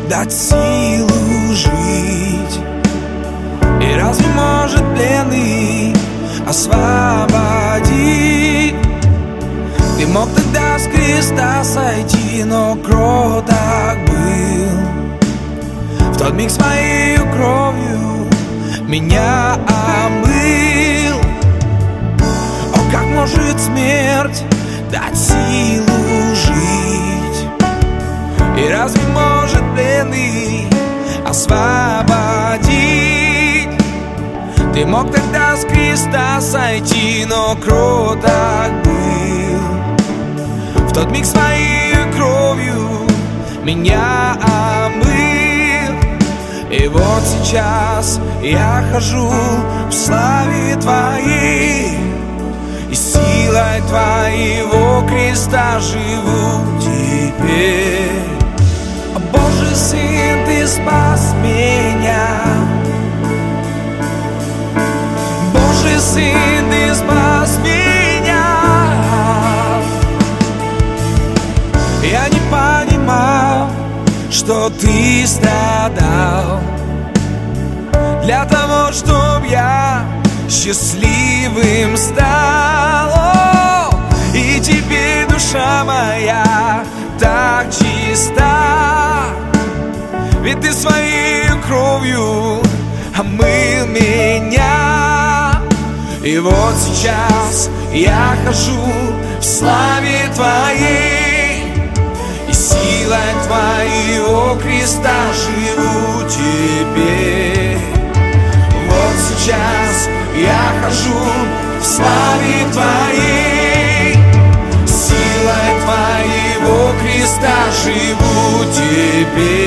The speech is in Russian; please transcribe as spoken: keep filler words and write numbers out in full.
дать силу жить. И разве может пленный освободить? Ты мог тогда с креста сойти, но кроток был. В тот миг своей кровью меня омыл. О, как может смерть дать силу жить? И разве может пленный освободить? Ты мог тогда с креста сойти, но кроток был. В тот миг своей кровью меня омыл. И вот сейчас я хожу в славе Твоей, и силой Твоего креста живу теперь. О, Божий Сын, Ты спас меня. Божий Сын, Ты спас меня. Я не понимал, что Ты страдал для того, чтоб я счастливым стал. О, и теперь душа моя так чиста, ведь Ты своей кровью омыл меня. И вот сейчас я хожу в славе Твоей, и силой Твоего креста живу теперь. Вот сейчас я хожу в славе Твоей, силой Твоего креста живу теперь.